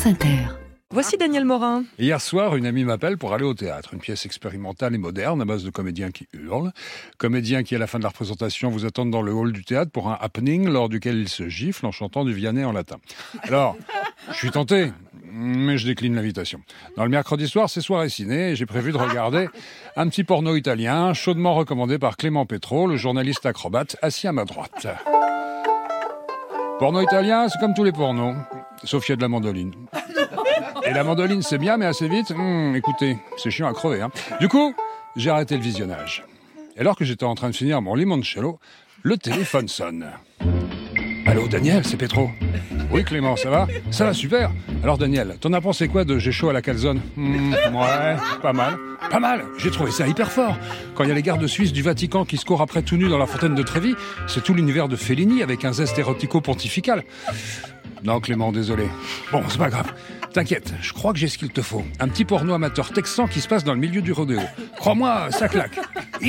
France Inter. Voici Daniel Morin. Hier soir, une amie m'appelle pour aller au théâtre. Une pièce expérimentale et moderne à base de comédiens qui hurlent. Comédiens qui, à la fin de la représentation, vous attendent dans le hall du théâtre pour un happening lors duquel ils se giflent en chantant du Vianney en latin. Alors, je suis tenté, mais je décline l'invitation. Dans le mercredi soir, c'est soirée ciné et j'ai prévu de regarder un petit porno italien chaudement recommandé par Clément Petro, le journaliste acrobate assis à ma droite. Porno italien, c'est comme tous les pornos, sauf qu'il y a de la mandoline. Et la mandoline, c'est bien, mais assez vite, écoutez, c'est chiant à crever. Hein. Du coup, j'ai arrêté le visionnage. Et alors que j'étais en train de finir mon limoncello, le téléphone sonne. Allô, Daniel, c'est Petro. Oui, Clément, ça va ? Ça va, super. Alors, Daniel, t'en as pensé quoi de J'ai chaud à la calzone ? Ouais, pas mal. Pas mal. J'ai trouvé ça hyper fort. Quand il y a les gardes suisses du Vatican qui se courent après tout nus dans la fontaine de Trévi, c'est tout l'univers de Fellini avec un zeste érotico-pontifical. Non, Clément, désolé. Bon, c'est pas grave. T'inquiète, je crois que j'ai ce qu'il te faut. Un petit porno amateur texan qui se passe dans le milieu du rodéo. Crois-moi, ça claque. Hi-ha !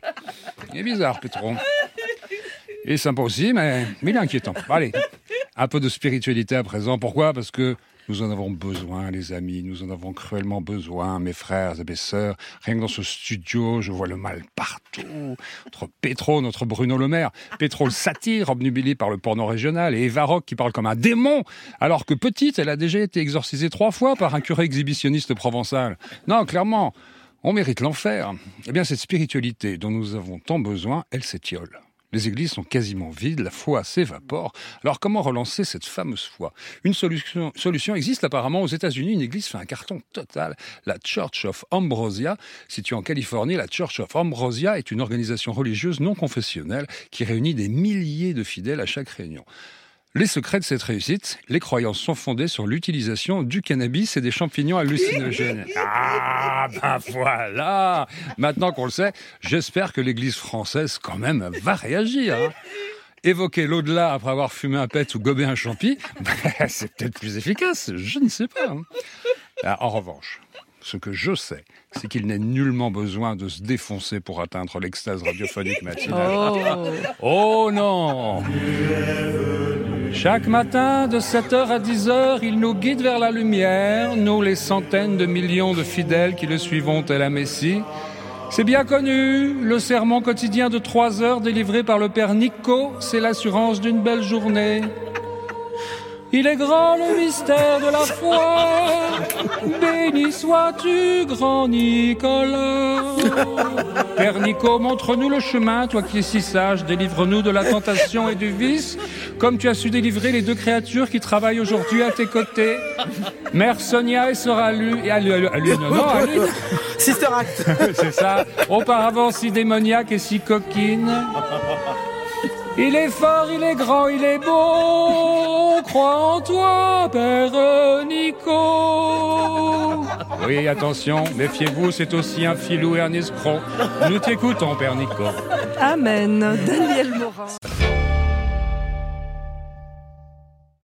Il est bizarre, Petro. Il est sympa aussi, mais il est inquiétant. Allez, un peu de spiritualité à présent. Pourquoi ? Parce que nous en avons besoin, les amis. Nous en avons cruellement besoin, mes frères et mes sœurs. Rien que dans ce studio, je vois le mal partout. Notre Petro, notre Bruno Le Maire. Petro le satire, obnubilé par le porno régional. Et Eva Rock qui parle comme un démon. Alors que petite, elle a déjà été exorcisée 3 fois par un curé exhibitionniste provençal. Non, clairement, on mérite l'enfer. Eh bien, cette spiritualité dont nous avons tant besoin, elle s'étiole. Les églises sont quasiment vides, la foi s'évapore. Alors comment relancer cette fameuse foi ? Une solution existe apparemment aux États-Unis. Une église fait un carton total. La Church of Ambrosia, située en Californie, la Church of Ambrosia est une organisation religieuse non confessionnelle qui réunit des milliers de fidèles à chaque réunion. Les secrets de cette réussite, les croyances sont fondées sur l'utilisation du cannabis et des champignons hallucinogènes. Ah, ben voilà ! Maintenant qu'on le sait, j'espère que l'Église française, quand même, va réagir. Hein. Évoquer l'au-delà après avoir fumé un pet ou gobé un champi, c'est peut-être plus efficace, je ne sais pas. Hein. Alors, en revanche, ce que je sais, c'est qu'il n'est nullement besoin de se défoncer pour atteindre l'extase radiophonique matinale. Oh non ! Chaque matin, de 7h à 10h, il nous guide vers la lumière, nous les centaines de millions de fidèles qui le suivons tel un messie. C'est bien connu, le sermon quotidien de 3 heures délivré par le père Nico, c'est l'assurance d'une belle journée. Il est grand le mystère de la foi, béni sois-tu, grand Nicolas. Père Nico, montre-nous le chemin, toi qui es si sage, délivre-nous de la tentation et du vice, comme tu as su délivrer les 2 créatures qui travaillent aujourd'hui à tes côtés. Mère Sonia et sœur Aline. Sister Act. C'est ça, auparavant si démoniaque et si coquine. Il est fort, il est grand, il est beau, on croit en toi, Père Nico. Oui, attention, méfiez-vous, c'est aussi un filou et un escroc. Nous t'écoutons, Père Nico. Amen. Daniel Morin.